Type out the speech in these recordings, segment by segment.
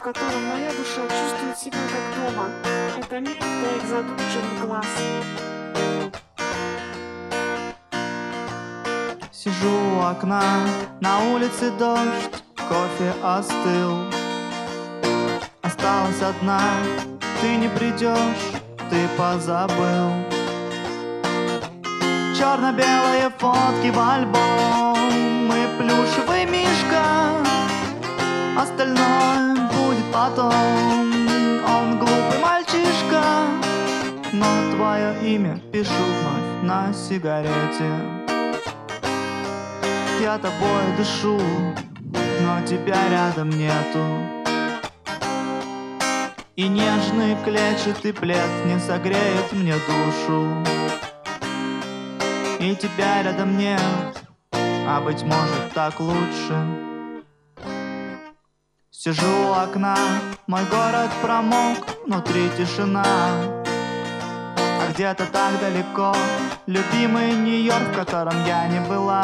котором моя душа чувствует себя как дома. Это мир твоих задумчивых глаз. Сижу у окна, на улице дождь, кофе остыл. Осталась одна, ты не придешь, ты позабыл. Черно-белые фотки в альбом и плюшевый мишка. Остальное будет потом. Он глупый мальчишка, но твое имя пишу вновь на сигарете. Я тобой дышу, но тебя рядом нету. И нежный клетчатый плед не согреет мне душу. И тебя рядом нет, а быть может так лучше. Сижу у окна, мой город промок, внутри тишина. А где-то так далеко любимый Нью-Йорк, в котором я не была.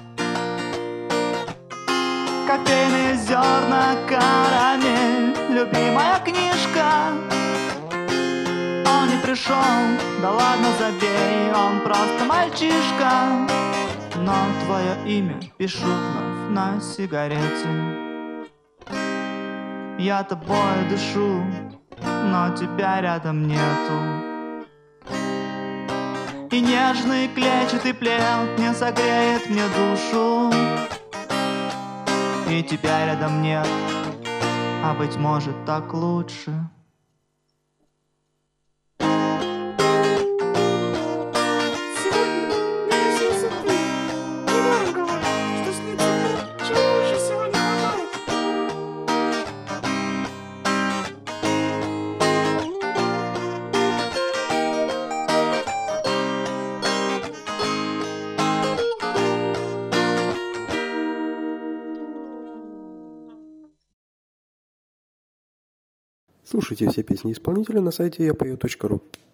Кофейные зерна, карамель, любимая книжка. Он не пришел, да ладно забей, он просто мальчишка. Но твое имя пишу вновь на сигарете. Я тобой дышу, но тебя рядом нету. И нежный клетчатый плед не согреет мне душу. И тебя рядом нет, а быть может так лучше. Слушайте все песни исполнителя на сайте yapою.ru.